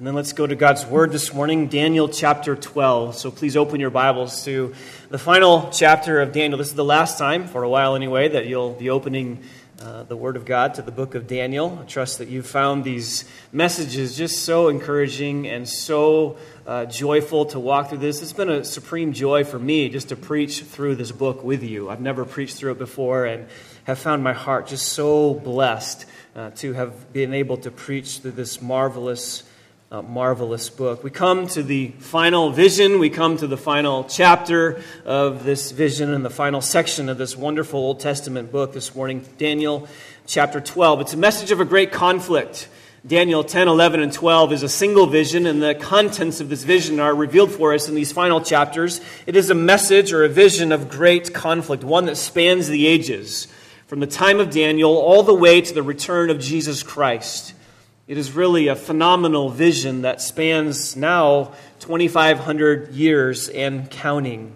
And then let's go to God's Word this morning, Daniel chapter 12. So please open your Bibles to the final chapter of Daniel. This is the last time, for a while anyway, that you'll be opening the Word of God to the book of Daniel. I trust that you've found these messages just so encouraging and so joyful to walk through this. It's been a supreme joy for me just to preach through this book with you. I've never preached through it before and have found my heart just so blessed to have been able to preach through this marvelous book. We come to the final vision. We come to the final chapter of this vision and the final section of this wonderful Old Testament book this morning, Daniel chapter 12. It's a message of a great conflict. Daniel 10, 11, and 12 is a single vision, and the contents of this vision are revealed for us in these final chapters. It is a message or a vision of great conflict, one that spans the ages, from the time of Daniel all the way to the return of Jesus Christ. It is really a phenomenal vision that spans now 2,500 years and counting.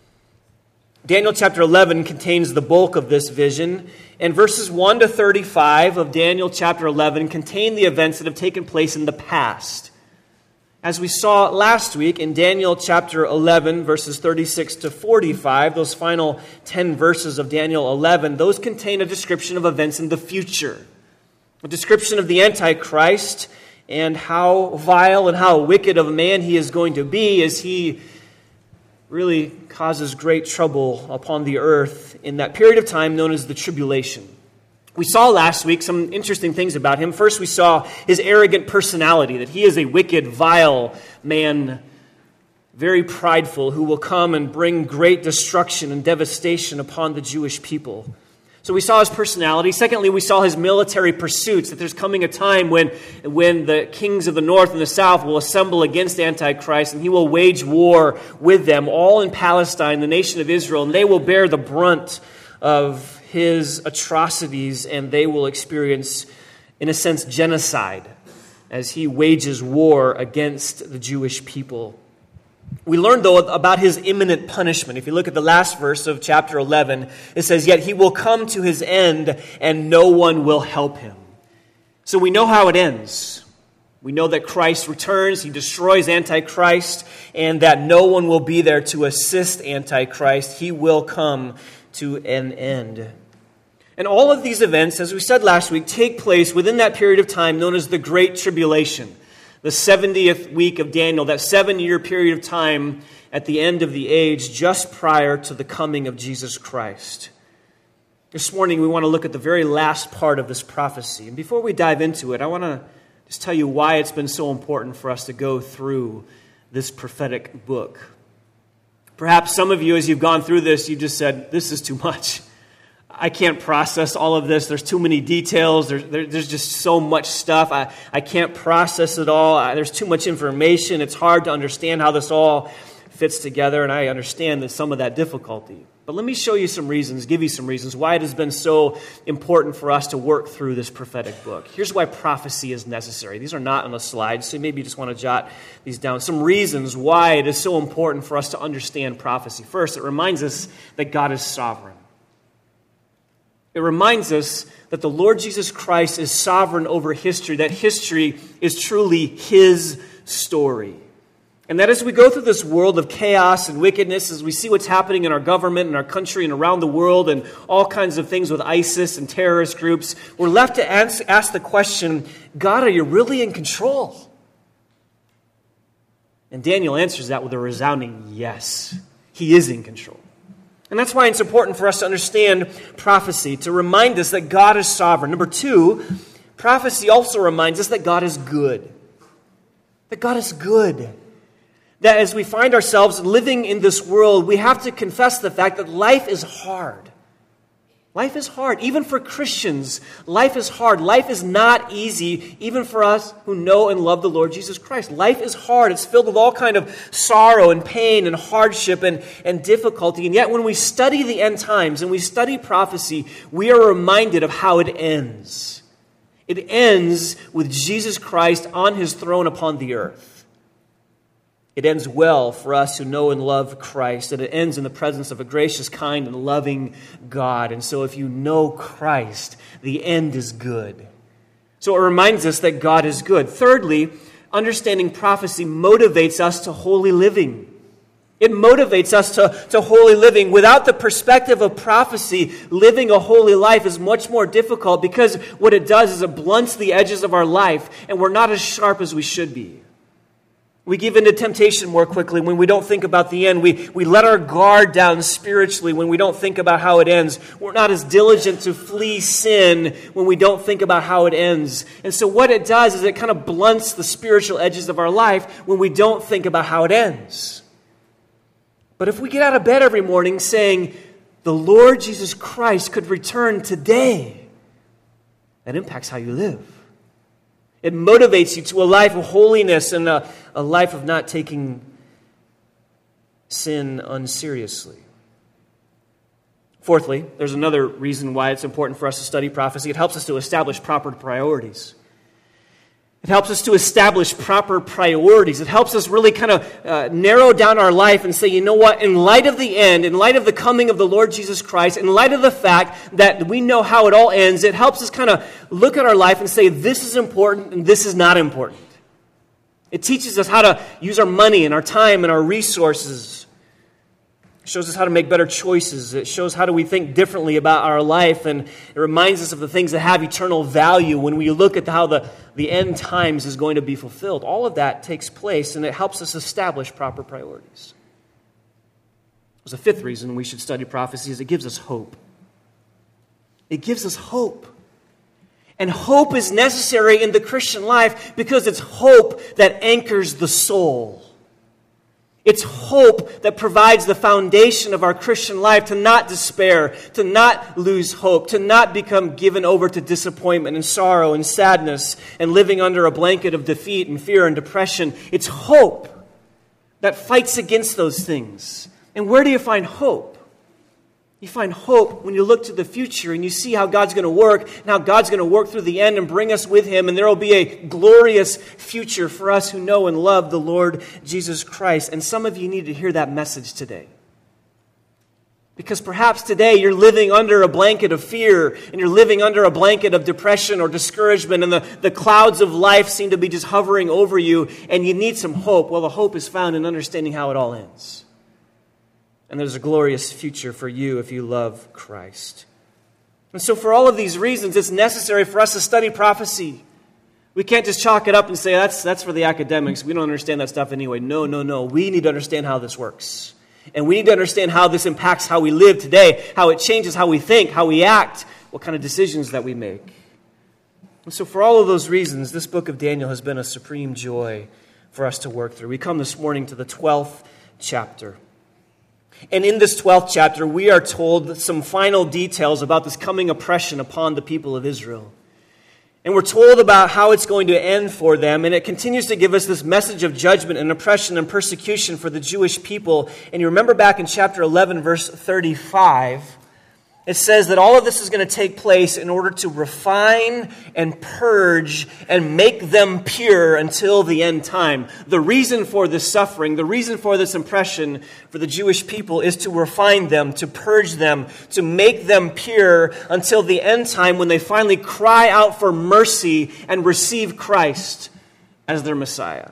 Daniel chapter 11 contains the bulk of this vision, and verses 1 to 35 of Daniel chapter 11 contain the events that have taken place in the past. As we saw last week in Daniel chapter 11, verses 36 to 45, those final 10 verses of Daniel 11, those contain a description of events in the future. A description of the Antichrist and how vile and how wicked of a man he is going to be as he really causes great trouble upon the earth in that period of time known as the tribulation. We saw last week some interesting things about him. First, we saw his arrogant personality, that he is a wicked, vile man, very prideful, who will come and bring great destruction and devastation upon the Jewish people. So we saw his personality. Secondly, we saw his military pursuits, that there's coming a time when the kings of the north and the south will assemble against Antichrist, and he will wage war with them, all in Palestine, the nation of Israel, and they will bear the brunt of his atrocities, and they will experience, in a sense, genocide as he wages war against the Jewish people. We learned, though, about his imminent punishment. If you look at the last verse of chapter 11, it says, "Yet he will come to his end, and no one will help him." So we know how it ends. We know that Christ returns, he destroys Antichrist, and that no one will be there to assist Antichrist. He will come to an end. And all of these events, as we said last week, take place within that period of time known as the Great Tribulation. The 70th week of Daniel, that 7-year period of time at the end of the age, just prior to the coming of Jesus Christ. This morning, we want to look at the very last part of this prophecy. And before we dive into it, I want to just tell you why it's been so important for us to go through this prophetic book. Perhaps some of you, as you've gone through this, you just said, "This is too much. I can't process all of this. There's too many details. There's just so much stuff. I can't process it all. There's too much information. It's hard to understand how this all fits together." And I understand that some of that difficulty. But let me show you some reasons, give you some reasons why it has been so important for us to work through this prophetic book. Here's why prophecy is necessary. These are not on the slides, so maybe you just want to jot these down. Some reasons why it is so important for us to understand prophecy. First, it reminds us that God is sovereign. It reminds us that the Lord Jesus Christ is sovereign over history, that history is truly his story. And that as we go through this world of chaos and wickedness, as we see what's happening in our government and our country and around the world and all kinds of things with ISIS and terrorist groups, we're left to ask the question, God, are you really in control? And Daniel answers that with a resounding yes. He is in control. And that's why it's important for us to understand prophecy, to remind us that God is sovereign. Number two, prophecy also reminds us that God is good. That God is good. That as we find ourselves living in this world, we have to confess the fact that life is hard. Life is hard. Even for Christians, life is hard. Life is not easy, even for us who know and love the Lord Jesus Christ. Life is hard. It's filled with all kind of sorrow and pain and hardship and difficulty. And yet when we study the end times and we study prophecy, we are reminded of how it ends. It ends with Jesus Christ on his throne upon the earth. It ends well for us who know and love Christ, and it ends in the presence of a gracious, kind, and loving God. And so if you know Christ, the end is good. So it reminds us that God is good. Thirdly, understanding prophecy motivates us to holy living. It motivates us to holy living. Without the perspective of prophecy, living a holy life is much more difficult because what it does is it blunts the edges of our life and we're not as sharp as we should be. We give in to temptation more quickly when we don't think about the end. We let our guard down spiritually when we don't think about how it ends. We're not as diligent to flee sin when we don't think about how it ends. And so what it does is it kind of blunts the spiritual edges of our life when we don't think about how it ends. But if we get out of bed every morning saying, the Lord Jesus Christ could return today, that impacts how you live. It motivates you to a life of holiness and a life of not taking sin unseriously. Fourthly, there's another reason why it's important for us to study prophecy. It helps us to establish proper priorities. It helps us to establish proper priorities. It helps us really kind of narrow down our life and say, you know what, in light of the end, in light of the coming of the Lord Jesus Christ, in light of the fact that we know how it all ends, it helps us kind of look at our life and say, this is important and this is not important. It teaches us how to use our money and our time and our resources. It shows us how to make better choices. It shows how do we think differently about our life, and it reminds us of the things that have eternal value when we look at how the end times is going to be fulfilled. All of that takes place, and it helps us establish proper priorities. There's a fifth reason we should study prophecy is it gives us hope. It gives us hope. And hope is necessary in the Christian life because it's hope that anchors the soul. It's hope that provides the foundation of our Christian life to not despair, to not lose hope, to not become given over to disappointment and sorrow and sadness and living under a blanket of defeat and fear and depression. It's hope that fights against those things. And where do you find hope? You find hope when you look to the future and you see how God's going to work and how God's going to work through the end and bring us with Him. And there will be a glorious future for us who know and love the Lord Jesus Christ. And some of you need to hear that message today. Because perhaps today you're living under a blanket of fear and you're living under a blanket of depression or discouragement and the clouds of life seem to be just hovering over you and you need some hope. Well, the hope is found in understanding how it all ends. And there's a glorious future for you if you love Christ. And so for all of these reasons, it's necessary for us to study prophecy. We can't just chalk it up and say, that's for the academics. We don't understand that stuff anyway. No. We need to understand how this works. And we need to understand how this impacts how we live today, how it changes how we think, how we act, what kind of decisions that we make. And so for all of those reasons, this book of Daniel has been a supreme joy for us to work through. We come this morning to the 12th chapter. And in this 12th chapter, we are told some final details about this coming oppression upon the people of Israel. And we're told about how it's going to end for them. And it continues to give us this message of judgment and oppression and persecution for the Jewish people. And you remember back in chapter 11, verse 35, it says that all of this is going to take place in order to refine and purge and make them pure until the end time. The reason for this suffering, the reason for this oppression for the Jewish people is to refine them, to purge them, to make them pure until the end time when they finally cry out for mercy and receive Christ as their Messiah.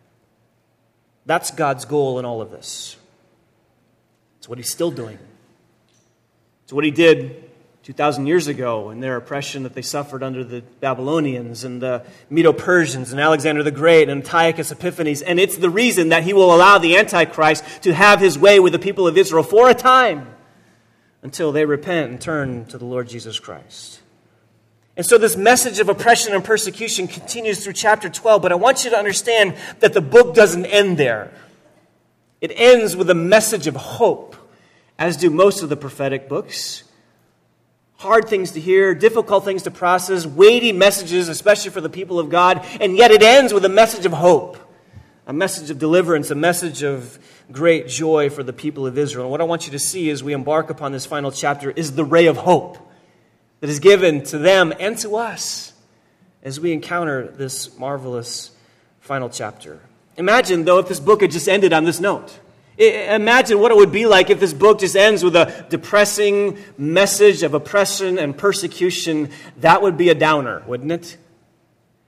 That's God's goal in all of this. It's what He's still doing. It's what He did 2,000 years ago in their oppression that they suffered under the Babylonians and the Medo-Persians and Alexander the Great and Antiochus Epiphanes. And it's the reason that He will allow the Antichrist to have his way with the people of Israel for a time until they repent and turn to the Lord Jesus Christ. And so this message of oppression and persecution continues through chapter 12. But I want you to understand that the book doesn't end there. It ends with a message of hope, as do most of the prophetic books. Hard things to hear, difficult things to process, weighty messages, especially for the people of God. And yet it ends with a message of hope, a message of deliverance, a message of great joy for the people of Israel. And what I want you to see as we embark upon this final chapter is the ray of hope that is given to them and to us as we encounter this marvelous final chapter. Imagine, though, if this book had just ended on this note. Imagine what it would be like if this book just ends with a depressing message of oppression and persecution. That would be a downer, wouldn't it?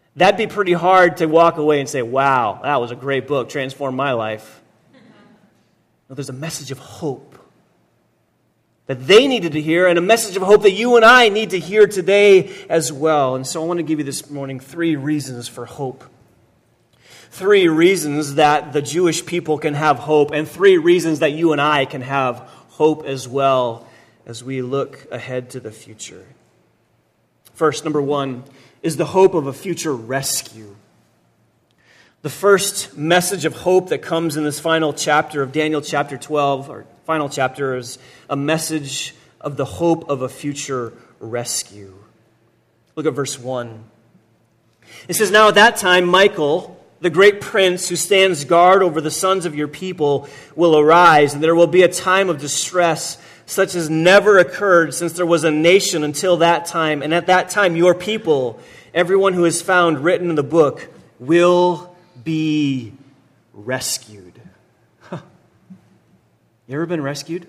That'd be pretty hard to walk away and say, wow, that was a great book, transformed my life. No, there's a message of hope that they needed to hear, and a message of hope that you and I need to hear today as well. And so I want to give you this morning 3 reasons for hope. 3 reasons that the Jewish people can have hope, and 3 reasons that you and I can have hope as well as we look ahead to the future. First, number 1, is the hope of a future rescue. The first message of hope that comes in this final chapter of Daniel chapter 12, or final chapter, is a message of the hope of a future rescue. Look at verse 1. It says, "Now at that time, Michael, the great prince who stands guard over the sons of your people, will arise, and there will be a time of distress such as never occurred since there was a nation until that time. And at that time, your people, everyone who is found written in the book, will be rescued." Huh. You ever been rescued?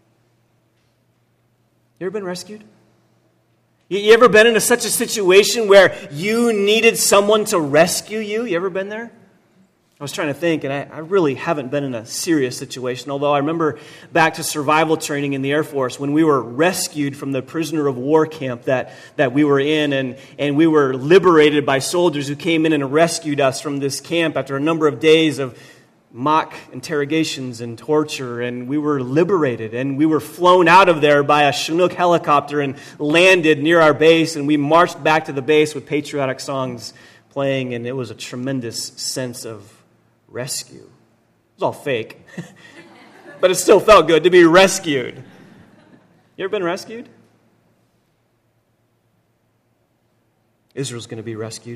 You ever been rescued? You ever been in such a situation where you needed someone to rescue you? You ever been there? I was trying to think, and I really haven't been in a serious situation, although I remember back to survival training in the Air Force when we were rescued from the prisoner of war camp that we were in, and we were liberated by soldiers who came in and rescued us from this camp after a number of days of mock interrogations and torture, and we were liberated, and we were flown out of there by a Chinook helicopter and landed near our base, and we marched back to the base with patriotic songs playing, and it was a tremendous sense of rescue. It was all fake, but it still felt good to be rescued. You ever been rescued? Israel's going to be rescued.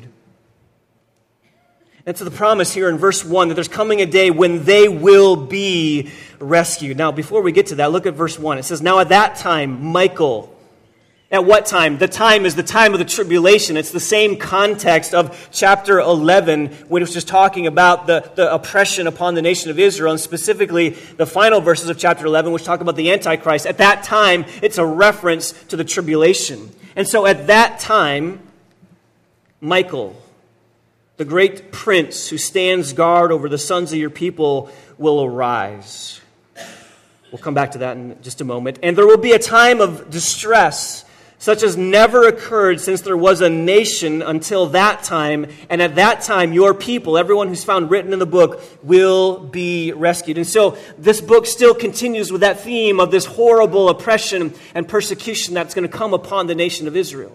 And to the promise here in verse 1 that there's coming a day when they will be rescued. Now, before we get to that, look at verse 1. It says, "Now at that time, Michael." At what time? The time is the time of the tribulation. It's the same context of chapter 11, when it was just talking about the oppression upon the nation of Israel, and specifically the final verses of chapter 11, which talk about the Antichrist. At that time, it's a reference to the tribulation. And so at that time, Michael, the great prince who stands guard over the sons of your people, will arise. We'll come back to that in just a moment. "And there will be a time of distress such as never occurred since there was a nation until that time. And at that time, your people, everyone who's found written in the book, will be rescued." And so this book still continues with that theme of this horrible oppression and persecution that's going to come upon the nation of Israel.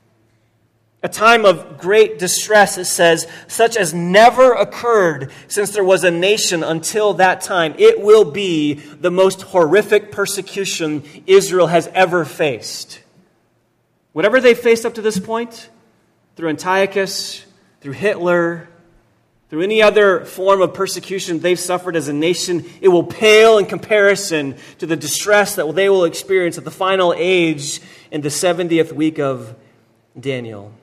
A time of great distress, it says, such as never occurred since there was a nation until that time. It will be the most horrific persecution Israel has ever faced. Whatever they faced up to this point, through Antiochus, through Hitler, through any other form of persecution they've suffered as a nation, it will pale in comparison to the distress that they will experience at the final age in the 70th week of Daniel.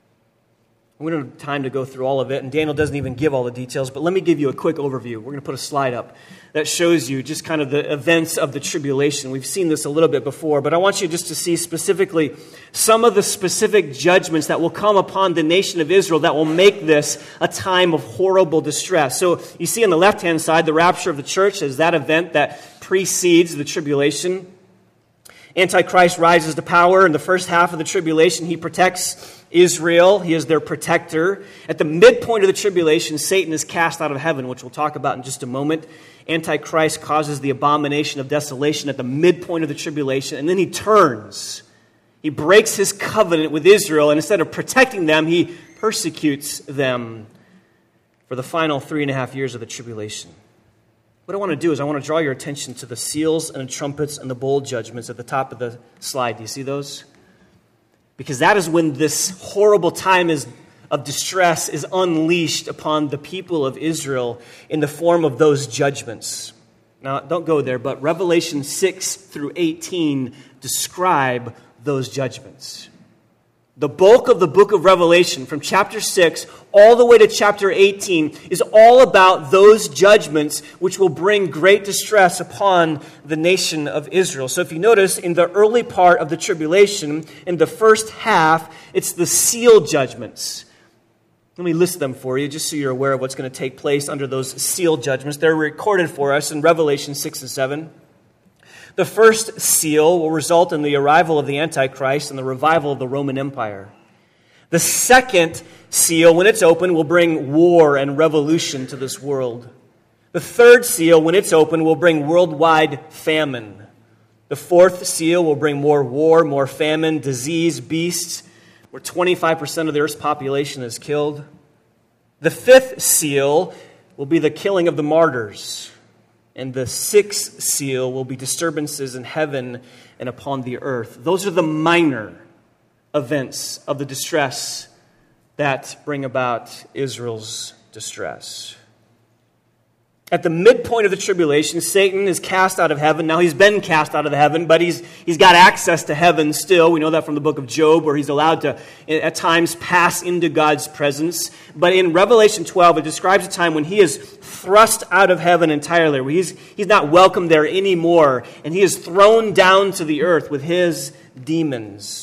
We don't have time to go through all of it, and Daniel doesn't even give all the details, but let me give you a quick overview. We're going to put a slide up that shows you just kind of the events of the tribulation. We've seen this a little bit before, but I want you just to see specifically some of the specific judgments that will come upon the nation of Israel that will make this a time of horrible distress. So you see on the left-hand side, the rapture of the church is that event that precedes the tribulation. Antichrist rises to power in the first half of the tribulation. He protects Israel. He is their protector. At the midpoint of the tribulation, Satan is cast out of heaven, which we'll talk about in just a moment. Antichrist causes the abomination of desolation at the midpoint of the tribulation, and then he turns. He breaks his covenant with Israel, and instead of protecting them, he persecutes them for the final 3.5 years of the tribulation. What I want to do is I want to draw your attention to the seals and the trumpets and the bowl judgments at the top of the slide. Do you see those? Because that is when this horrible time of distress is unleashed upon the people of Israel in the form of those judgments. Now, don't go there, but Revelation 6 through 18 describe those judgments. The bulk of the book of Revelation, from chapter 6 all the way to chapter 18, is all about those judgments which will bring great distress upon the nation of Israel. So if you notice, in the early part of the tribulation, in the first half, it's the seal judgments. Let me list them for you just so you're aware of what's going to take place under those seal judgments. They're recorded for us in Revelation 6 and 7. The first seal will result in the arrival of the Antichrist and the revival of the Roman Empire. The second seal, when it's open, will bring war and revolution to this world. The third seal, when it's open, will bring worldwide famine. The fourth seal will bring more war, more famine, disease, beasts, where 25% of the earth's population is killed. The fifth seal will be the killing of the martyrs. And the sixth seal will be disturbances in heaven and upon the earth. Those are the minor events of the distress that bring about Israel's distress. At the midpoint of the tribulation, Satan is cast out of heaven. Now he's been cast out of heaven, but he's got access to heaven still. We know that from the book of Job, where he's allowed to, at times, pass into God's presence. But in Revelation 12, it describes a time when he is thrust out of heaven entirely, where he's not welcome there anymore, and he is thrown down to the earth with his demons.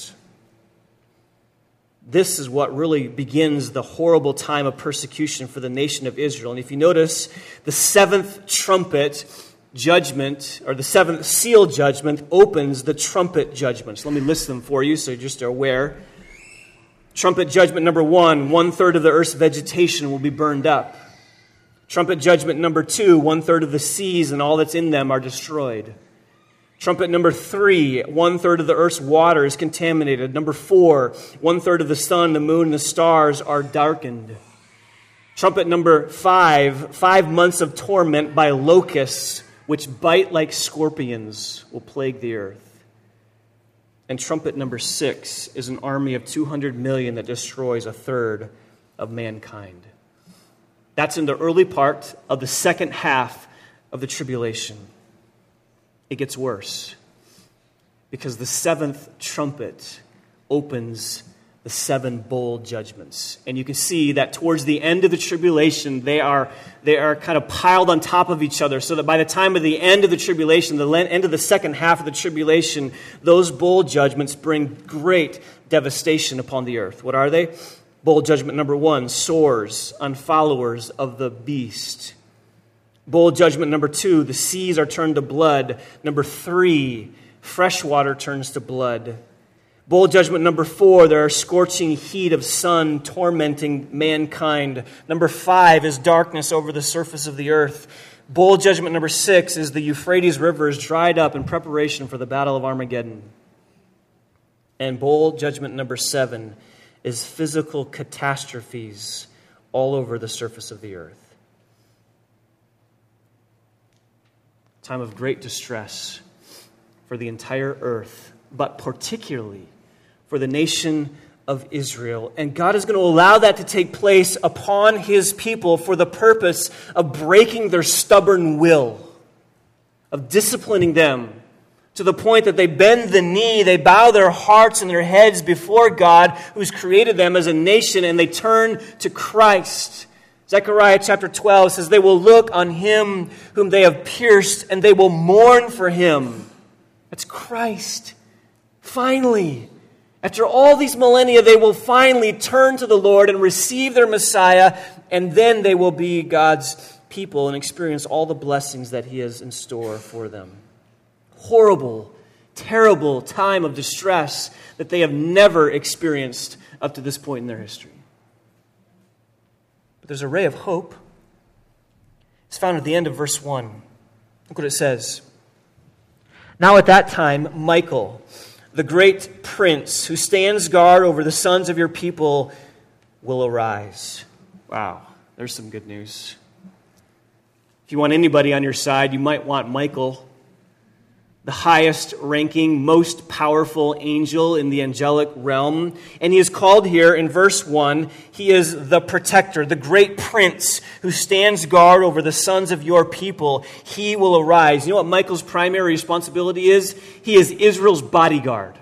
This is what really begins the horrible time of persecution for the nation of Israel. And if you notice, the seventh trumpet judgment, or the seventh seal judgment, opens the trumpet judgments. Let me list them for you so you're just aware. Trumpet judgment number 1, 1/3 of the earth's vegetation will be burned up. Trumpet judgment number 2, 1/3 of the seas and all that's in them are destroyed. Trumpet number 3, 1/3 of the earth's water is contaminated. Number 4, 1/3 of the sun, the moon, and the stars are darkened. Trumpet number 5, 5 months of torment by locusts, which bite like scorpions, will plague the earth. And trumpet number 6 is an army of 200 million that destroys 1/3 of mankind. That's in the early part of the second half of the tribulation. It gets worse because the seventh trumpet opens the 7 bowl judgments. And you can see that towards the end of the tribulation, they are kind of piled on top of each other, so that by the time of the end of the tribulation, the end of the second half of the tribulation, those bowl judgments bring great devastation upon the earth. What are they? Bowl judgment number 1, sores on followers of the beast. Bowl judgment number 2, the seas are turned to blood. Number 3, fresh water turns to blood. Bowl judgment number 4, there are scorching heat of sun tormenting mankind. Number 5 is darkness over the surface of the earth. Bowl judgment number 6 is the Euphrates River is dried up in preparation for the battle of Armageddon. And bowl judgment number 7 is physical catastrophes all over the surface of the earth. Time of great distress for the entire earth, but particularly for the nation of Israel. And God is going to allow that to take place upon his people for the purpose of breaking their stubborn will, of disciplining them to the point that they bend the knee, they bow their hearts and their heads before God who's created them as a nation, and they turn to Christ. Zechariah chapter 12 says, they will look on him whom they have pierced, and they will mourn for him. That's Christ. Finally, after all these millennia, they will finally turn to the Lord and receive their Messiah, and then they will be God's people and experience all the blessings that he has in store for them. Horrible, terrible time of distress that they have never experienced up to this point in their history. There's a ray of hope. It's found at the end of verse 1. Look what it says. Now at that time, Michael, the great prince who stands guard over the sons of your people, will arise. Wow, there's some good news. If you want anybody on your side, you might want Michael, the highest ranking, most powerful angel in the angelic realm. And he is called here in verse 1, he is the protector, the great prince who stands guard over the sons of your people. He will arise. You know what Michael's primary responsibility is? He is Israel's bodyguard.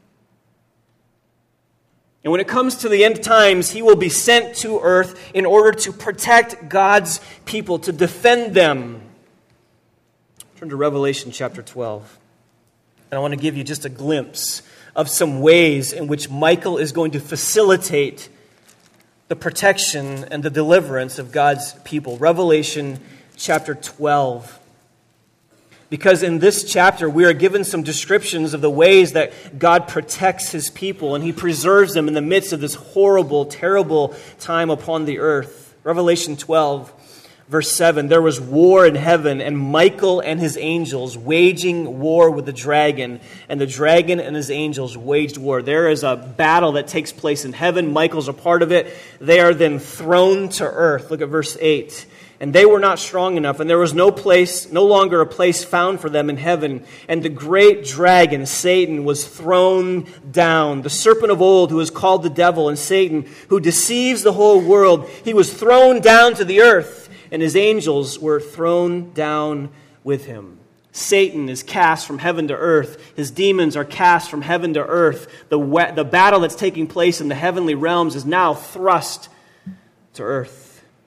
And when it comes to the end times, he will be sent to earth in order to protect God's people, to defend them. Turn to Revelation chapter 12. And I want to give you just a glimpse of some ways in which Michael is going to facilitate the protection and the deliverance of God's people. Revelation chapter 12. Because in this chapter, we are given some descriptions of the ways that God protects his people and he preserves them in the midst of this horrible, terrible time upon the earth. Revelation 12, verse 7, there was war in heaven, and Michael and his angels waging war with the dragon, and the dragon and his angels waged war. There is a battle that takes place in heaven. Michael's a part of it. They are then thrown to earth. Look at verse 8. And they were not strong enough, and there was no longer a place found for them in heaven. And the great dragon, Satan, was thrown down. The serpent of old, who is called the devil and Satan, who deceives the whole world, he was thrown down to the earth, and his angels were thrown down with him. Satan is cast from heaven to earth. His demons are cast from heaven to earth. The battle that's taking place in the heavenly realms is now thrust to earth.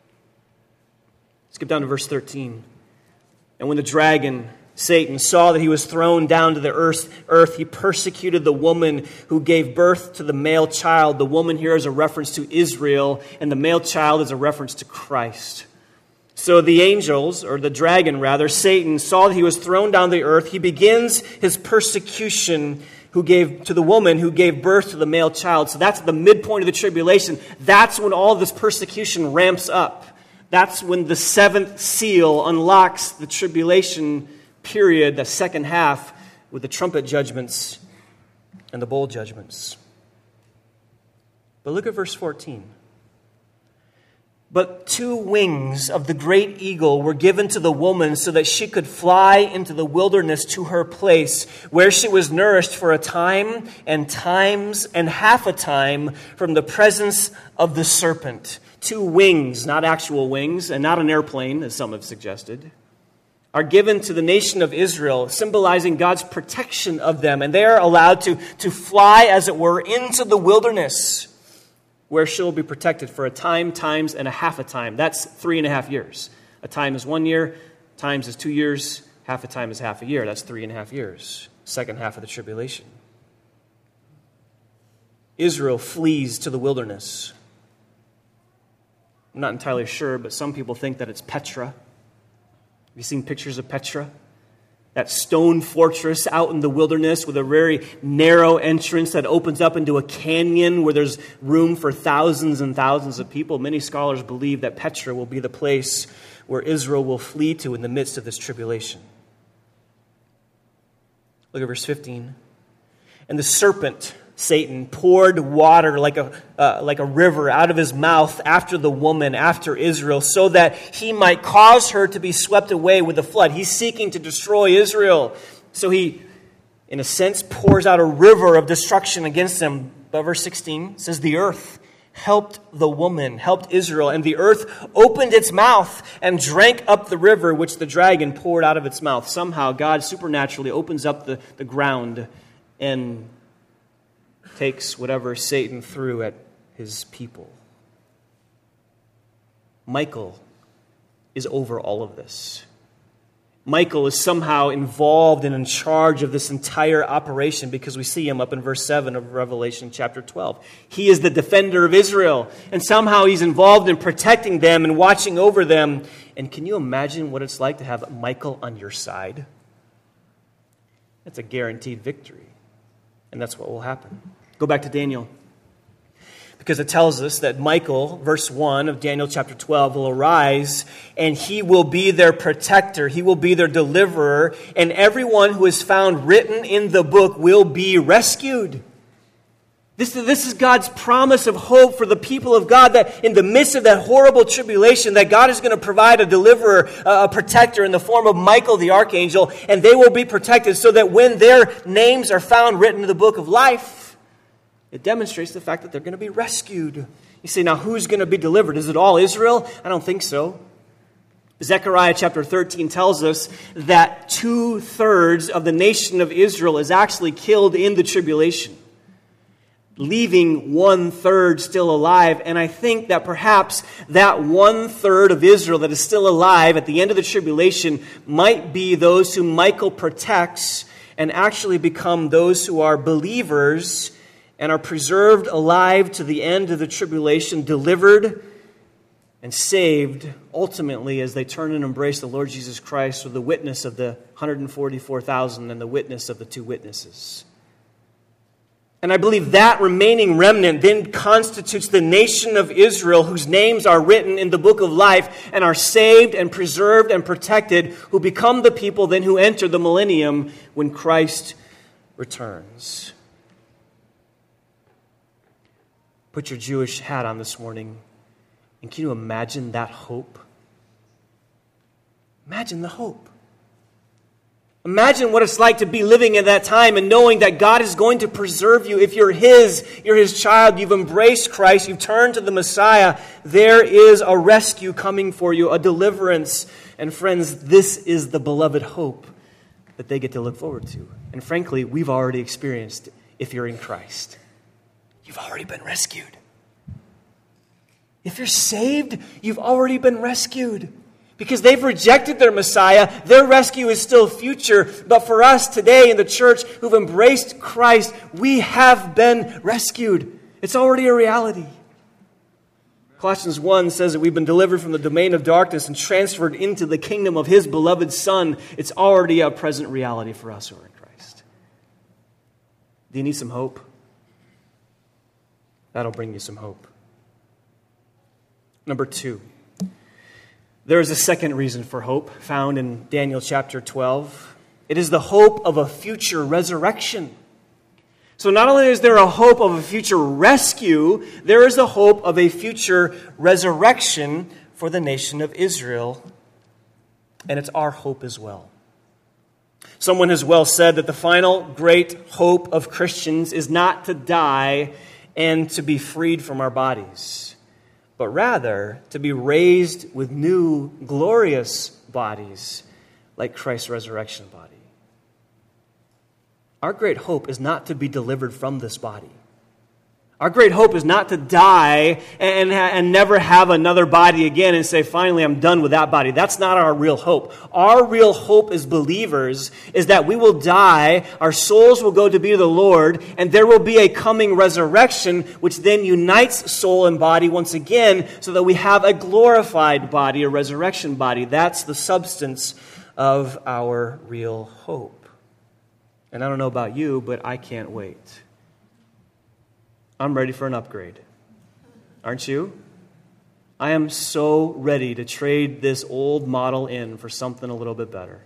Skip down to verse 13. And when the dragon, Satan, saw that he was thrown down to the earth, he persecuted the woman who gave birth to the male child. The woman here is a reference to Israel, and the male child is a reference to Christ. So the angels, or the dragon rather, Satan, saw that he was thrown down to the earth. He begins his persecution to the woman who gave birth to the male child. So that's the midpoint of the tribulation. That's when all this persecution ramps up. That's when the seventh seal unlocks the tribulation period, the second half, with the trumpet judgments and the bowl judgments. But look at verse 14. But 2 wings of the great eagle were given to the woman so that she could fly into the wilderness to her place, where she was nourished for a time and times and half a time from the presence of the serpent. 2 wings, not actual wings, and not an airplane, as some have suggested, are given to the nation of Israel, symbolizing God's protection of them. And they are allowed to fly, as it were, into the wilderness, where she'll be protected for a time, times, and a half a time. That's 3.5 years. A time is 1 year, times is 2 years, half a time is half a year. That's 3.5 years. Second half of the tribulation. Israel flees to the wilderness. I'm not entirely sure, but some people think that it's Petra. Have you seen pictures of Petra? That stone fortress out in the wilderness with a very narrow entrance that opens up into a canyon where there's room for thousands and thousands of people. Many scholars believe that Petra will be the place where Israel will flee to in the midst of this tribulation. Look at verse 15. And the serpent, Satan, poured water like a river out of his mouth after the woman, after Israel, so that he might cause her to be swept away with the flood. He's seeking to destroy Israel. So he, in a sense, pours out a river of destruction against them. But verse 16 says, the earth helped the woman, helped Israel, and the earth opened its mouth and drank up the river which the dragon poured out of its mouth. Somehow God supernaturally opens up the ground and takes whatever Satan threw at his people. Michael is over all of this. Michael is somehow involved and in charge of this entire operation because we see him up in verse 7 of Revelation chapter 12. He is the defender of Israel, and somehow he's involved in protecting them and watching over them. And can you imagine what it's like to have Michael on your side? That's a guaranteed victory, and that's what will happen. Go back to Daniel, because it tells us that Michael, verse 1 of Daniel chapter 12, will arise, and he will be their protector. He will be their deliverer, and everyone who is found written in the book will be rescued. This is God's promise of hope for the people of God, that in the midst of that horrible tribulation, that God is going to provide a deliverer, a protector in the form of Michael the archangel, and they will be protected so that when their names are found written in the book of life, it demonstrates the fact that they're going to be rescued. You say, now who's going to be delivered? Is it all Israel? I don't think so. Zechariah chapter 13 tells us that 2/3 of the nation of Israel is actually killed in the tribulation, leaving 1/3 still alive. And I think that perhaps that 1/3 of Israel that is still alive at the end of the tribulation might be those whom Michael protects and actually become those who are believers and are preserved alive to the end of the tribulation, delivered and saved ultimately as they turn and embrace the Lord Jesus Christ with the witness of the 144,000 and the witness of the two witnesses. And I believe that remaining remnant then constitutes the nation of Israel, whose names are written in the book of life and are saved and preserved and protected, who become the people then who enter the millennium when Christ returns. Put your Jewish hat on this morning, and can you imagine that hope? Imagine the hope. Imagine what it's like to be living in that time and knowing that God is going to preserve you. If you're His child, you've embraced Christ, you've turned to the Messiah, there is a rescue coming for you, a deliverance. And friends, this is the beloved hope that they get to look forward to. And frankly, we've already experienced if you're in Christ. You've already been rescued. If you're saved, you've already been rescued. Because they've rejected their Messiah, their rescue is still future. But for us today in the church who've embraced Christ, we have been rescued. It's already a reality. Colossians 1 says that we've been delivered from the domain of darkness and transferred into the kingdom of His beloved Son. It's already a present reality for us who are in Christ. Do you need some hope? That'll bring you some hope. Number 2. There is a second reason for hope found in Daniel chapter 12. It is the hope of a future resurrection. So not only is there a hope of a future rescue, there is a hope of a future resurrection for the nation of Israel. And it's our hope as well. Someone has well said that the final great hope of Christians is not to die and to be freed from our bodies, but rather to be raised with new, glorious bodies like Christ's resurrection body. Our great hope is not to be delivered from this body. Our great hope is not to die and never have another body again and say, finally, I'm done with that body. That's not our real hope. Our real hope as believers is that we will die, our souls will go to be the Lord, and there will be a coming resurrection which then unites soul and body once again so that we have a glorified body, a resurrection body. That's the substance of our real hope. And I don't know about you, but I can't wait. I'm ready for an upgrade. Aren't you? I am so ready to trade this old Model in for something a little bit better.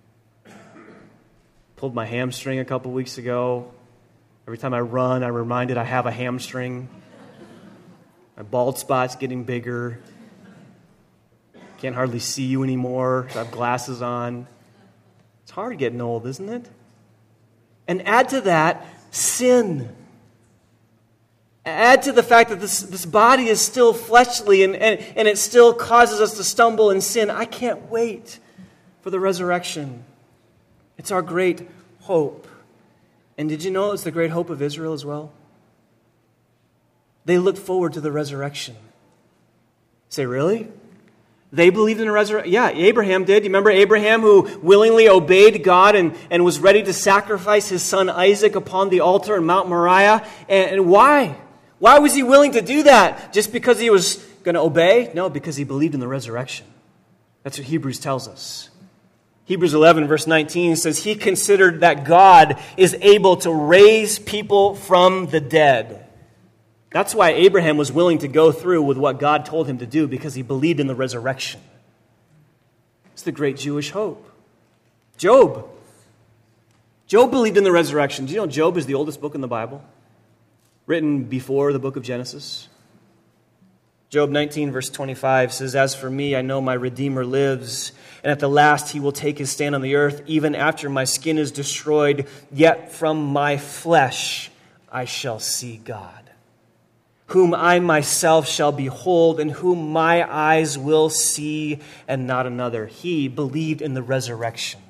Pulled my hamstring a couple weeks ago. Every time I run, I'm reminded I have a hamstring. My bald spot's getting bigger. Can't hardly see you anymore. I have glasses on. It's hard getting old, isn't it? And add to that, sin. Add to the fact that this body is still fleshly and it still causes us to stumble and sin. I can't wait for the resurrection. It's our great hope. And did you know it's the great hope of Israel as well? They looked forward to the resurrection. Say, really? They believed in the resurrection? Yeah, Abraham did. You remember Abraham who willingly obeyed God and was ready to sacrifice his son Isaac upon the altar in Mount Moriah? And why? Why was he willing to do that? Just because he was going to obey? No, because he believed in the resurrection. That's what Hebrews tells us. Hebrews 11, verse 19 says, He considered that God is able to raise people from the dead. That's why Abraham was willing to go through with what God told him to do, because he believed in the resurrection. It's the great Jewish hope. Job believed in the resurrection. Do you know Job is the oldest book in the Bible? Written before the book of Genesis. Job 19, verse 25 says, As for me, I know my Redeemer lives, and at the last he will take his stand on the earth, even after my skin is destroyed, yet from my flesh I shall see God, whom I myself shall behold, and whom my eyes will see, and not another. He believed in the resurrection.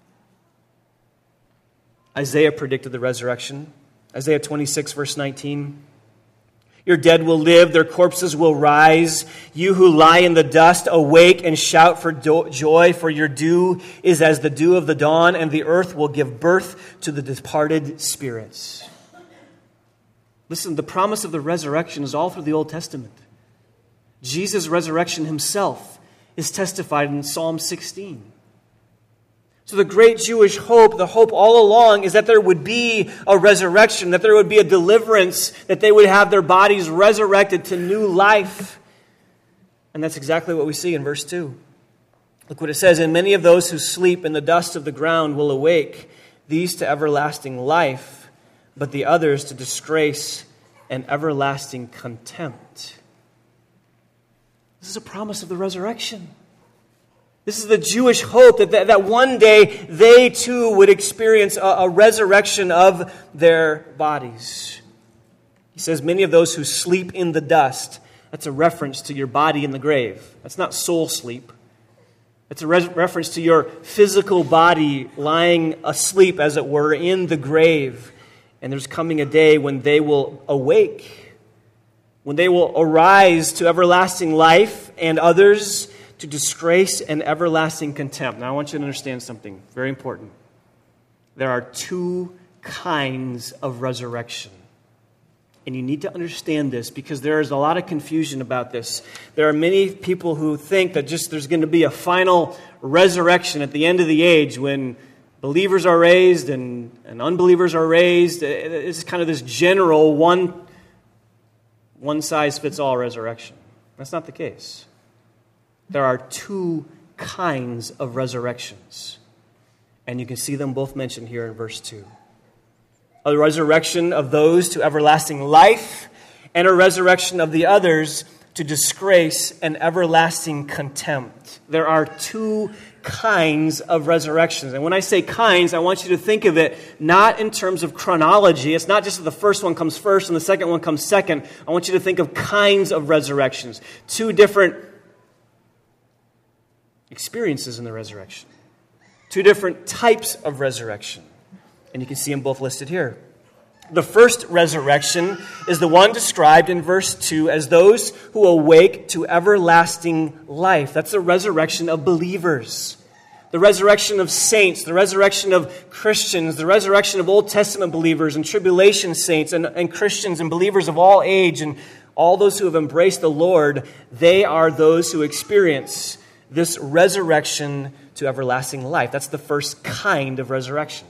Isaiah predicted the resurrection. Isaiah 26, verse 19. Your dead will live, their corpses will rise. You who lie in the dust, awake and shout for joy, for your dew is as the dew of the dawn, and the earth will give birth to the departed spirits. Listen, the promise of the resurrection is all through the Old Testament. Jesus' resurrection himself is testified in Psalm 16. So the great Jewish hope, the hope all along, is that there would be a resurrection, that there would be a deliverance, that they would have their bodies resurrected to new life. And that's exactly what we see in verse 2. Look what it says, "And many of those who sleep in the dust of the ground will awake, these to everlasting life, but the others to disgrace and everlasting contempt." This is a promise of the resurrection. This is the Jewish hope that one day they too would experience a resurrection of their bodies. He says, many of those who sleep in the dust. That's a reference to your body in the grave. That's not soul sleep. It's a reference to your physical body lying asleep, as it were, in the grave. And there's coming a day when they will awake, when they will arise to everlasting life, and others to disgrace and everlasting contempt. Now I want you to understand something very important. There are two kinds of resurrection. And you need to understand this because there is a lot of confusion about this. There are many people who think that just there's going to be a final resurrection at the end of the age when believers are raised and unbelievers are raised. It's kind of this general one-size-fits-all resurrection. That's not the case. There are two kinds of resurrections. And you can see them both mentioned here in verse 2. A resurrection of those to everlasting life, and a resurrection of the others to disgrace and everlasting contempt. There are two kinds of resurrections. And when I say kinds, I want you to think of it not in terms of chronology. It's not just that the first one comes first and the second one comes second. I want you to think of kinds of resurrections. Two different experiences in the resurrection. Two different types of resurrection. And you can see them both listed here. The first resurrection is the one described in verse 2 as those who awake to everlasting life. That's the resurrection of believers. The resurrection of saints, the resurrection of Christians, the resurrection of Old Testament believers and tribulation saints and Christians and believers of all age and all those who have embraced the Lord, they are those who experience this resurrection to everlasting life. That's the first kind of resurrection.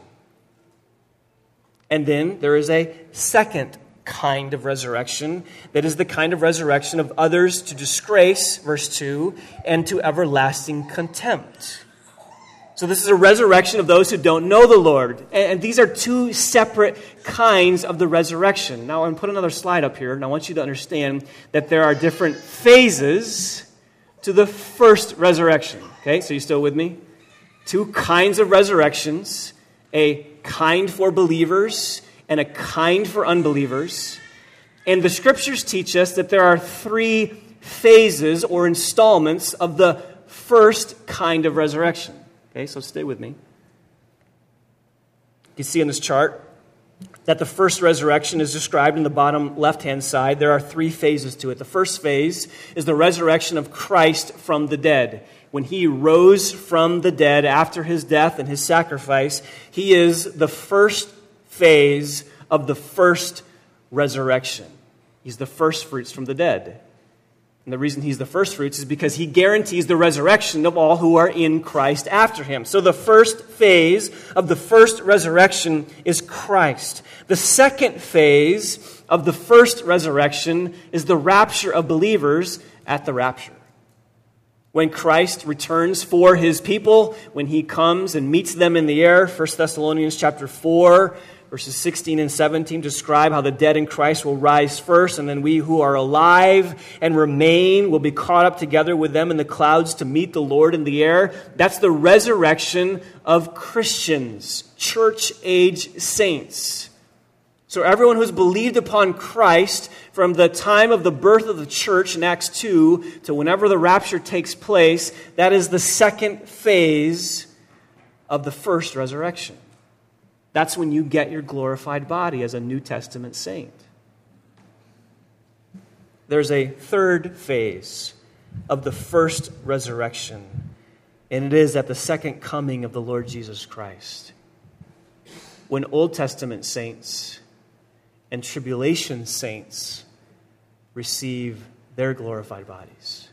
And then there is a second kind of resurrection that is the kind of resurrection of others to disgrace, verse 2, and to everlasting contempt. So this is a resurrection of those who don't know the Lord. And these are two separate kinds of the resurrection. Now, I'm going to put another slide up here, and I want you to understand that there are different phases to the first resurrection. Okay, so you still with me? Two kinds of resurrections, a kind for believers and a kind for unbelievers. And the scriptures teach us that there are three phases or installments of the first kind of resurrection. Okay, so stay with me. You can see in this chart that the first resurrection is described in the bottom left-hand side. There are three phases to it. The first phase is the resurrection of Christ from the dead. When he rose from the dead after his death and his sacrifice, he is the first phase of the first resurrection. He's the first fruits from the dead. And the reason he's the first fruits is because he guarantees the resurrection of all who are in Christ after him. So the first phase of the first resurrection is Christ. The second phase of the first resurrection is the rapture of believers at the rapture. When Christ returns for his people, when he comes and meets them in the air, 1 Thessalonians chapter 4, verses 16 and 17 describe how the dead in Christ will rise first, and then we who are alive and remain will be caught up together with them in the clouds to meet the Lord in the air. That's the resurrection of Christians, church-age saints. So everyone who's believed upon Christ from the time of the birth of the church in Acts 2 to whenever the rapture takes place, that is the second phase of the first resurrection. That's when you get your glorified body as a New Testament saint. There's a third phase of the first resurrection, and it is at the second coming of the Lord Jesus Christ. When Old Testament saints and tribulation saints receive their glorified bodies.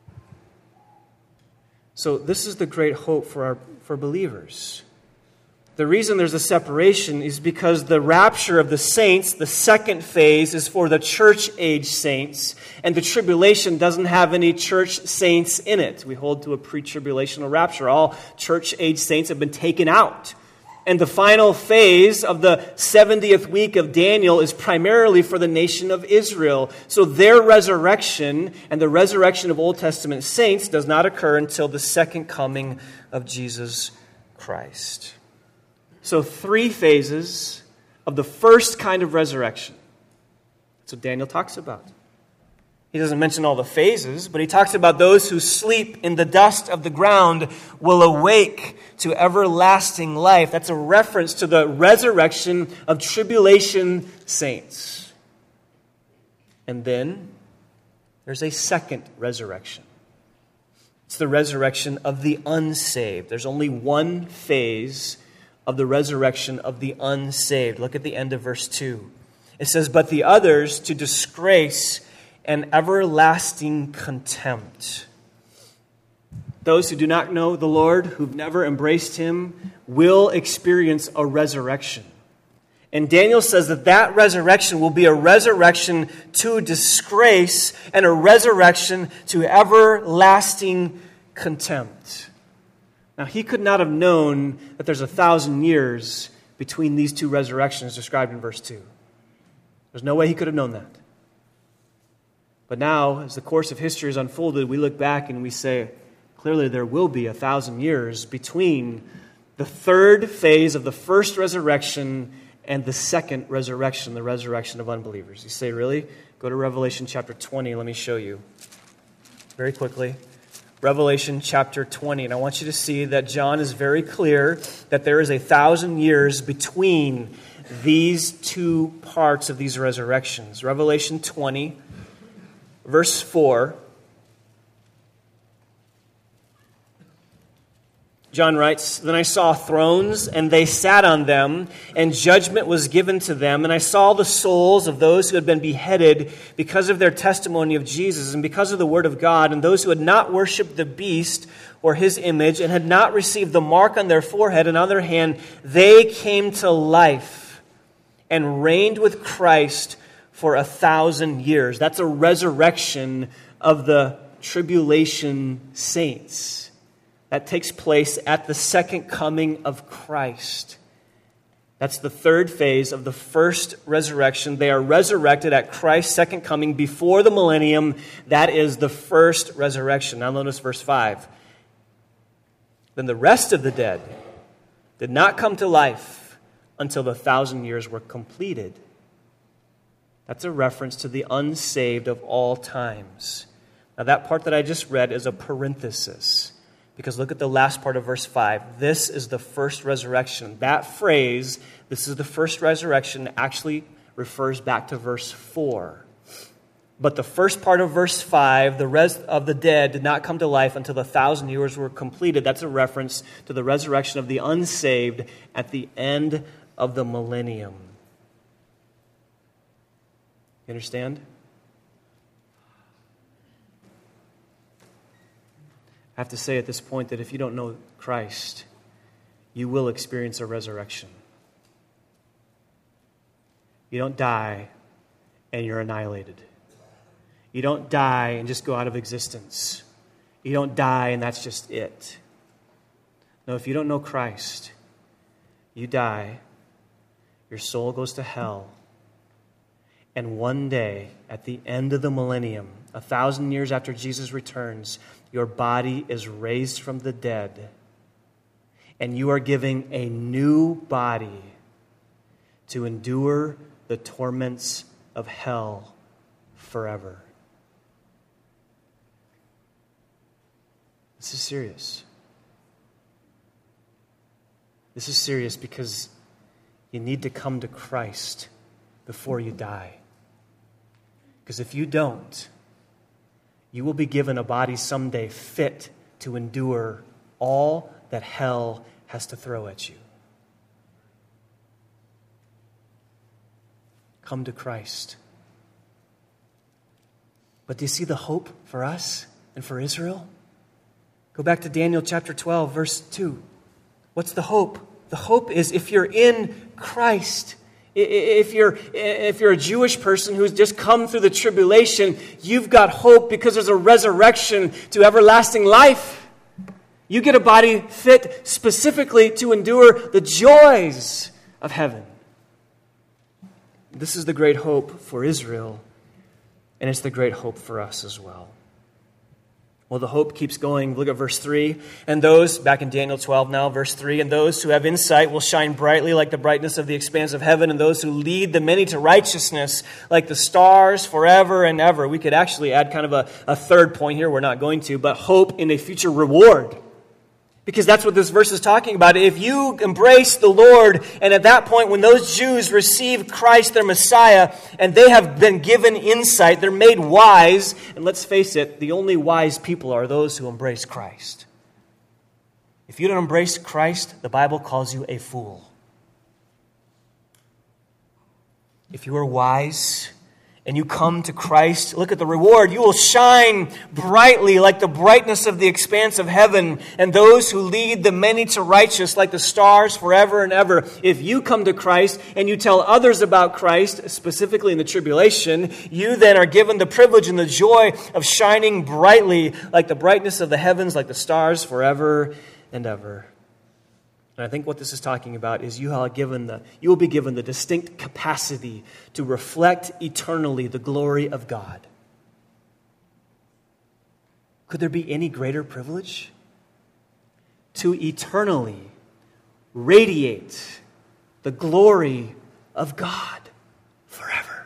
So this is the great hope for believers. The reason there's a separation is because the rapture of the saints, the second phase, is for the church age saints, and the tribulation doesn't have any church saints in it. We hold to a pre-tribulational rapture. All church age saints have been taken out. And the final phase of the 70th week of Daniel is primarily for the nation of Israel. So their resurrection and the resurrection of Old Testament saints does not occur until the second coming of Jesus Christ. So 3 phases of the first kind of resurrection. That's what Daniel talks about. He doesn't mention all the phases, but he talks about those who sleep in the dust of the ground will awake to everlasting life. That's a reference to the resurrection of tribulation saints. And then there's a second resurrection. It's the resurrection of the unsaved. There's only one phase of the resurrection of the unsaved. Look at the end of verse 2. It says, "But the others to disgrace and everlasting contempt." Those who do not know the Lord, who've never embraced Him, will experience a resurrection. And Daniel says that resurrection will be a resurrection to disgrace and a resurrection to everlasting contempt. Now, he could not have known that there's 1,000 years between these two resurrections described in verse 2. There's no way he could have known that. But now, as the course of history is unfolded, we look back and we say, clearly there will be 1,000 years between the third phase of the first resurrection and the second resurrection, the resurrection of unbelievers. You say, really? Go to Revelation chapter 20. Let me show you very quickly. Revelation chapter 20. And I want you to see that John is very clear that there is 1,000 years between these two parts of these resurrections. Revelation 20, verse 4. John writes, "Then I saw thrones, and they sat on them, and judgment was given to them. And I saw the souls of those who had been beheaded because of their testimony of Jesus and because of the word of God, and those who had not worshipped the beast or his image and had not received the mark on their forehead and on their hand. They came to life and reigned with Christ for 1,000 years." That's a resurrection of the tribulation saints. That takes place at the second coming of Christ. That's the third phase of the first resurrection. They are resurrected at Christ's second coming before the millennium. That is the first resurrection. Now notice verse 5. "Then the rest of the dead did not come to life until the 1,000 years were completed." That's a reference to the unsaved of all times. Now that part that I just read is a parenthesis. Because look at the last part of verse 5. This is the first resurrection. That phrase, "this is the first resurrection," actually refers back to verse 4. But the first part of verse 5, "the rest of the dead did not come to life until the 1,000 years were completed," that's a reference to the resurrection of the unsaved at the end of the millennium. You understand? I have to say at this point that if you don't know Christ, you will experience a resurrection. You don't die and you're annihilated. You don't die and just go out of existence. You don't die and that's just it. No, if you don't know Christ, you die, your soul goes to hell, and one day, at the end of the millennium, 1,000 years after Jesus returns, your body is raised from the dead, and you are given a new body to endure the torments of hell forever. This is serious. This is serious because you need to come to Christ before you die. Because if you don't, you will be given a body someday fit to endure all that hell has to throw at you. come to Christ. But do you see the hope for us and for Israel? Go back to Daniel chapter 12, verse 2. What's the hope? The hope is if you're in Christ, if you're a Jewish person who's just come through the tribulation, you've got hope because there's a resurrection to everlasting life. You get a body fit specifically to endure the joys of heaven. This is the great hope for Israel, and it's the great hope for us as well. Well, the hope keeps going. Look at verse 3. And those, back in Daniel 12 now, verse 3, and those who have insight will shine brightly like the brightness of the expanse of heaven, and those who lead the many to righteousness like the stars forever and ever. We could actually add kind of a third point here. We're not going to, but hope in a future reward. Because that's what this verse is talking about. If you embrace the Lord, and at that point when those Jews receive Christ, their Messiah, and they have been given insight, they're made wise, and let's face it, the only wise people are those who embrace Christ. If you don't embrace Christ, the Bible calls you a fool. If you are wise and you come to Christ, look at the reward. You will shine brightly like the brightness of the expanse of heaven, and those who lead the many to righteousness like the stars forever and ever. If you come to Christ and you tell others about Christ, specifically in the tribulation, you then are given the privilege and the joy of shining brightly like the brightness of the heavens, like the stars forever and ever. And I think what this is talking about is you will be given the distinct capacity to reflect eternally the glory of God. Could there be any greater privilege? To eternally radiate the glory of God forever.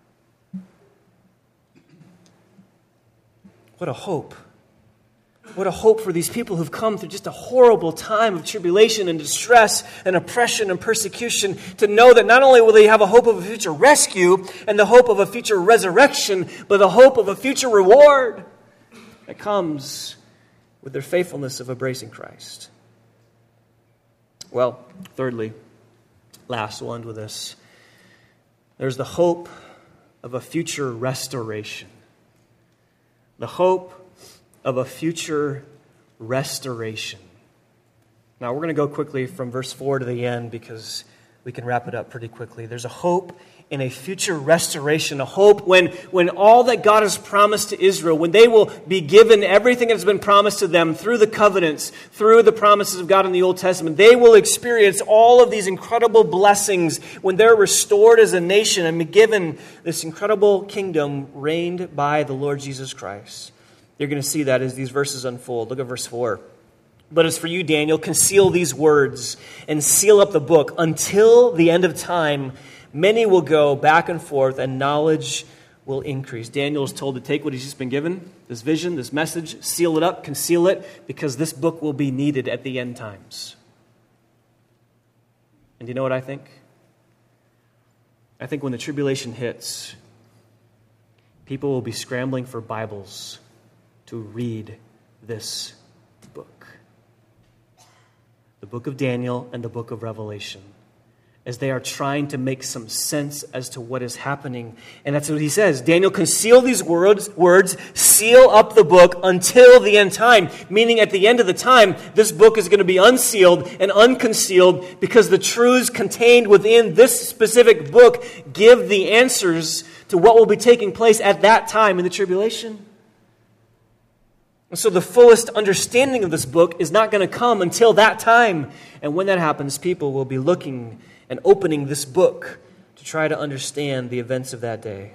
What a hope. What a hope for these people who've come through just a horrible time of tribulation and distress and oppression and persecution, to know that not only will they have a hope of a future rescue and the hope of a future resurrection, but the hope of a future reward that comes with their faithfulness of embracing Christ. Well, thirdly, last one with this. There's the hope of a future restoration. The hope of a future restoration. Now, we're going to go quickly from verse 4 to the end because we can wrap it up pretty quickly. There's a hope in a future restoration, a hope when all that God has promised to Israel, when they will be given everything that's been promised to them through the covenants, through the promises of God in the Old Testament, they will experience all of these incredible blessings when they're restored as a nation and be given this incredible kingdom reigned by the Lord Jesus Christ. You're going to see that as these verses unfold. Look at verse 4. But as for you, Daniel, conceal these words and seal up the book until the end of time. Many will go back and forth and knowledge will increase. Daniel is told to take what he's just been given, this vision, this message, seal it up, conceal it, because this book will be needed at the end times. And do you know what I think? I think when the tribulation hits, people will be scrambling for Bibles to read this book. The book of Daniel and the book of Revelation, as they are trying to make some sense as to what is happening. And that's what he says. Daniel, conceal these words, seal up the book until the end time. Meaning at the end of the time, this book is going to be unsealed and unconcealed because the truths contained within this specific book give the answers to what will be taking place at that time in the tribulation. And so the fullest understanding of this book is not going to come until that time. And when that happens, people will be looking and opening this book to try to understand the events of that day.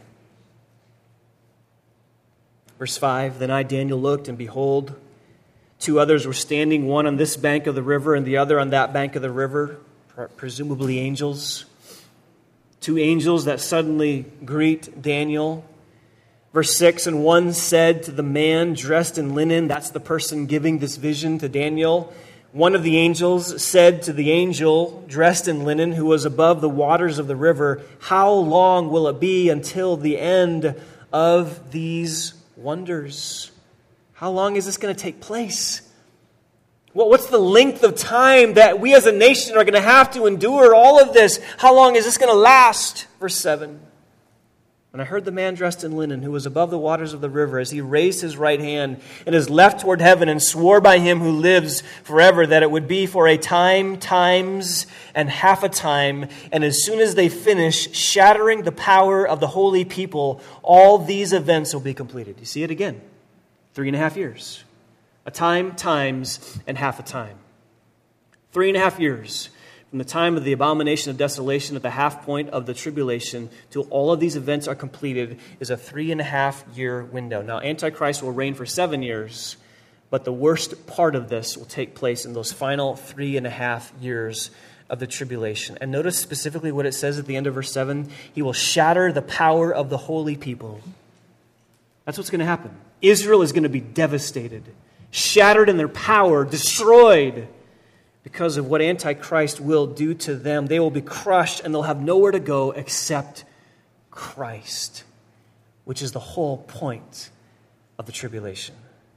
Verse 5, then I, Daniel, looked, and behold, two others were standing, one on this bank of the river and the other on that bank of the river, presumably angels. Two angels that suddenly greet Daniel. Verse 6, and one said to the man dressed in linen, that's the person giving this vision to Daniel. One of the angels said to the angel dressed in linen who was above the waters of the river, how long will it be until the end of these wonders? How long is this going to take place? What's the length of time that we as a nation are going to have to endure all of this? How long is this going to last? Verse 7. And I heard the man dressed in linen, who was above the waters of the river, as he raised his right hand and his left toward heaven, and swore by him who lives forever that it would be for a time, times, and half a time. And as soon as they finish shattering the power of the holy people, all these events will be completed. You see it again. 3.5 years. A time, times, and half a time. 3.5 years. From the time of the abomination of desolation at the half point of the tribulation till all of these events are completed is a 3.5-year window. Now, Antichrist will reign for 7 years, but the worst part of this will take place in those final 3.5 years of the tribulation. And notice specifically what it says at the end of verse 7. He will shatter the power of the holy people. That's what's going to happen. Israel is going to be devastated, shattered in their power, destroyed. Because of what Antichrist will do to them, they will be crushed and they'll have nowhere to go except Christ, which is the whole point of the tribulation.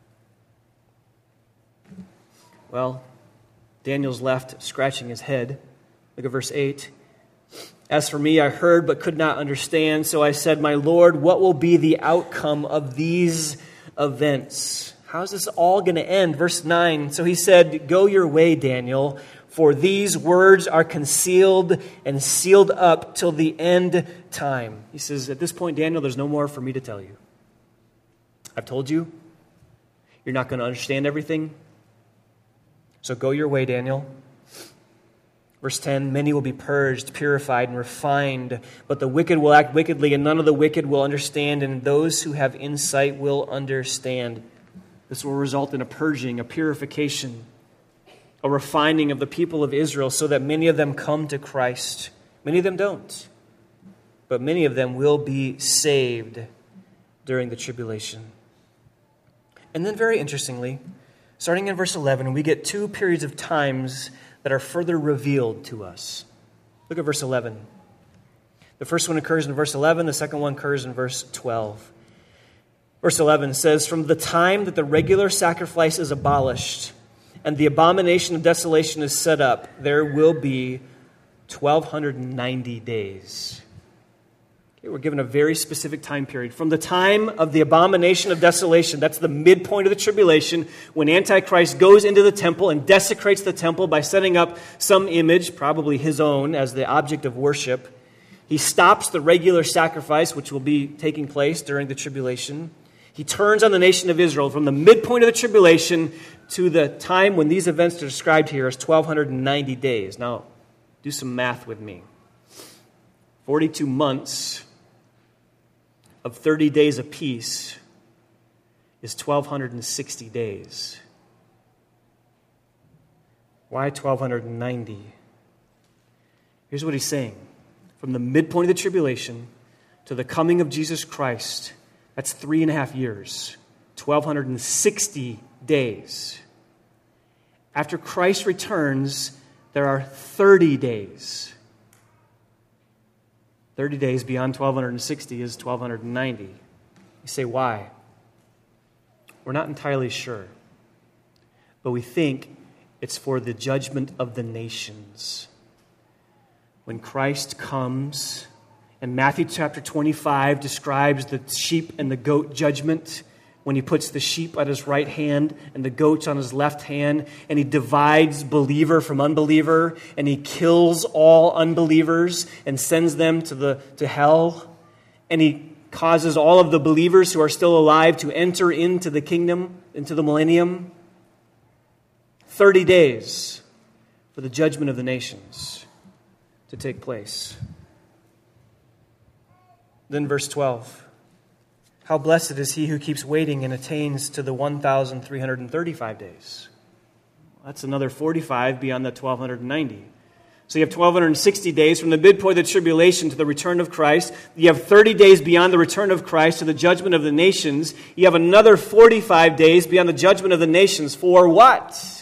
Well, Daniel's left scratching his head. Look at verse 8. As for me, I heard but could not understand, so I said, my Lord, what will be the outcome of these events? How's this all going to end? Verse 9, so he said, go your way, Daniel, for these words are concealed and sealed up till the end time. He says, at this point, Daniel, there's no more for me to tell you. I've told you. You're not going to understand everything. So go your way, Daniel. Verse 10, many will be purged, purified, and refined, but the wicked will act wickedly, and none of the wicked will understand, and those who have insight will understand. This will result in a purging, a purification, a refining of the people of Israel so that many of them come to Christ. Many of them don't, but many of them will be saved during the tribulation. And then very interestingly, starting in verse 11, we get two periods of times that are further revealed to us. Look at verse 11. The first one occurs in verse 11, the second one occurs in verse 12. Verse 11 says, from the time that the regular sacrifice is abolished and the abomination of desolation is set up, there will be 1,290 days. Okay, we're given a very specific time period. From the time of the abomination of desolation, that's the midpoint of the tribulation, when Antichrist goes into the temple and desecrates the temple by setting up some image, probably his own, as the object of worship. He stops the regular sacrifice, which will be taking place during the tribulation. He turns on the nation of Israel from the midpoint of the tribulation to the time when these events are described here as 1,290 days. Now, do some math with me. 42 months of 30 days apiece is 1,260 days. Why 1,290? Here's what he's saying. From the midpoint of the tribulation to the coming of Jesus Christ, that's 3.5 years, 1,260 days. After Christ returns, there are 30 days. 30 days beyond 1,260 is 1,290. You say, why? We're not entirely sure. But we think it's for the judgment of the nations. When Christ comes, and Matthew chapter 25 describes the sheep and the goat judgment, when he puts the sheep at his right hand and the goats on his left hand, and he divides believer from unbeliever, and he kills all unbelievers and sends them to hell, and he causes all of the believers who are still alive to enter into the kingdom, into the millennium. 30 days for the judgment of the nations to take place. Then verse 12. How blessed is he who keeps waiting and attains to the 1,335 days. That's another 45 beyond the 1,290. So you have 1,260 days from the midpoint of the tribulation to the return of Christ. You have 30 days beyond the return of Christ to the judgment of the nations. You have another 45 days beyond the judgment of the nations. For what?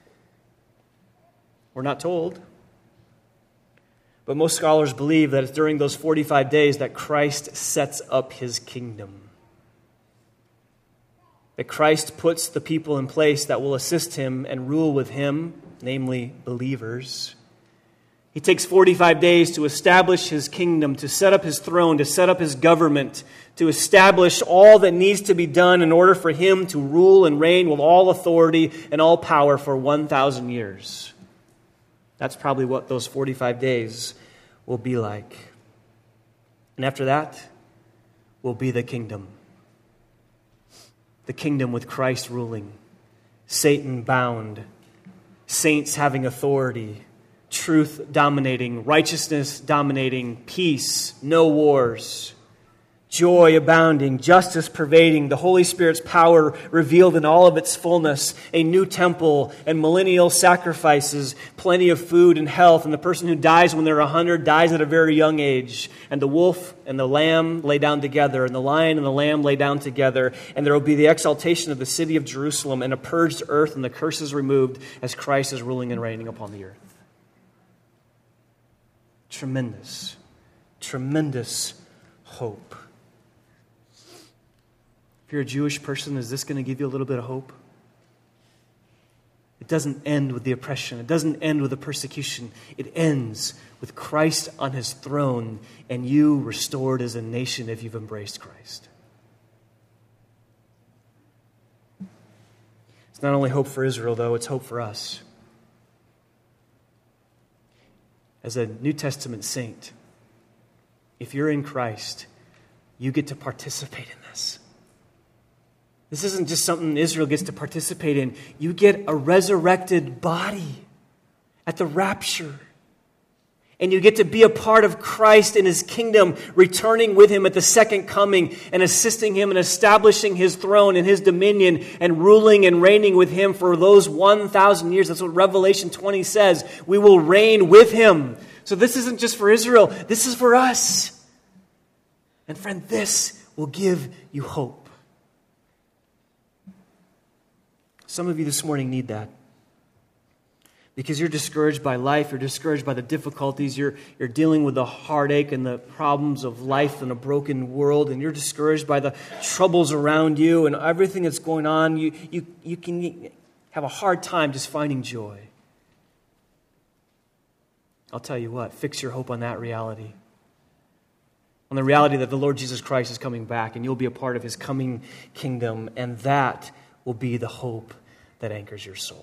We're not told. But most scholars believe that it's during those 45 days that Christ sets up his kingdom. that Christ puts the people in place that will assist him and rule with him, namely believers. He takes 45 days to establish his kingdom, to set up his throne, to set up his government, to establish all that needs to be done in order for him to rule and reign with all authority and all power for 1,000 years. That's probably what those 45 days will be like. And after that will be the kingdom. The kingdom with Christ ruling, Satan bound, saints having authority, truth dominating, righteousness dominating, peace, no wars, joy abounding, justice pervading, the Holy Spirit's power revealed in all of its fullness, a new temple and millennial sacrifices, plenty of food and health, and the person who dies when they're 100 dies at a very young age, and the wolf and the lamb lay down together, and the lion and the lamb lay down together, and there will be the exaltation of the city of Jerusalem, and a purged earth, and the curses removed as Christ is ruling and reigning upon the earth. Tremendous, tremendous hope. If you're a Jewish person, is this going to give you a little bit of hope? It doesn't end with the oppression. It doesn't end with the persecution. It ends with Christ on his throne and you restored as a nation if you've embraced Christ. It's not only hope for Israel, though, it's hope for us. As a New Testament saint, if you're in Christ, you get to participate in this. This isn't just something Israel gets to participate in. You get a resurrected body at the rapture. And you get to be a part of Christ in his kingdom, returning with him at the second coming and assisting him in establishing his throne and his dominion and ruling and reigning with him for those 1,000 years. That's what Revelation 20 says. We will reign with him. So this isn't just for Israel. This is for us. And friend, this will give you hope. Some of you this morning need that. Because you're discouraged by life, you're discouraged by the difficulties, you're dealing with the heartache and the problems of life in a broken world, and you're discouraged by the troubles around you and everything that's going on. You can have a hard time just finding joy. I'll tell you what, fix your hope on that reality. On the reality that the Lord Jesus Christ is coming back and you'll be a part of his coming kingdom, and that will be the hope that anchors your soul.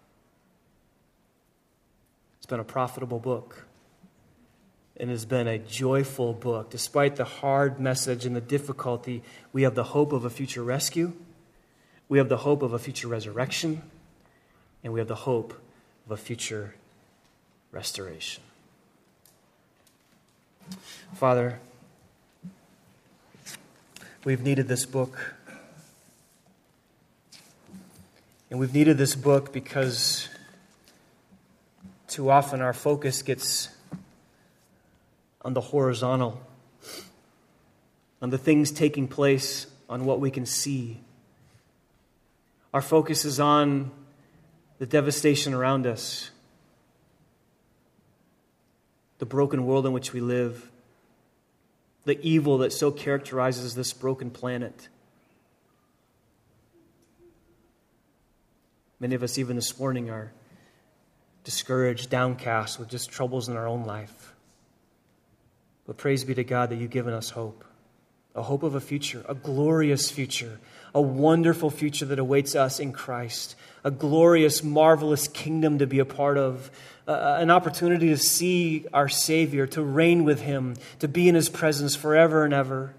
It's been a profitable book. It has been a joyful book. Despite the hard message and the difficulty, we have the hope of a future rescue. We have the hope of a future resurrection. And we have the hope of a future restoration. Father, we've needed this book. And we've needed this book because too often our focus gets on the horizontal, on the things taking place, on what we can see. Our focus is on the devastation around us, the broken world in which we live, the evil that so characterizes this broken planet. Many of us, even this morning, are discouraged, downcast with just troubles in our own life. But praise be to God that you've given us hope. A hope of a future, a glorious future, a wonderful future that awaits us in Christ. A glorious, marvelous kingdom to be a part of. An opportunity to see our Savior, to reign with him, to be in his presence forever and ever.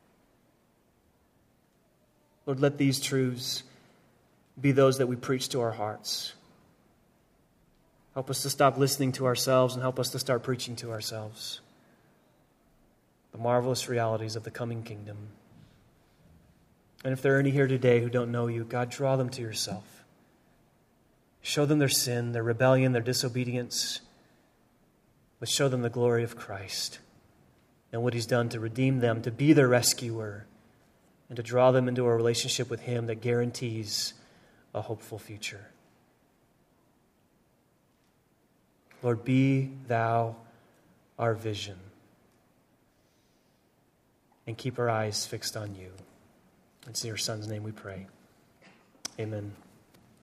Lord, let these truths be those that we preach to our hearts. Help us to stop listening to ourselves and help us to start preaching to ourselves the marvelous realities of the coming kingdom. And if there are any here today who don't know you, God, draw them to yourself. Show them their sin, their rebellion, their disobedience, but show them the glory of Christ and what he's done to redeem them, to be their rescuer, and to draw them into a relationship with him that guarantees a hopeful future. Lord, be thou our vision and keep our eyes fixed on you. It's in your Son's name we pray. Amen.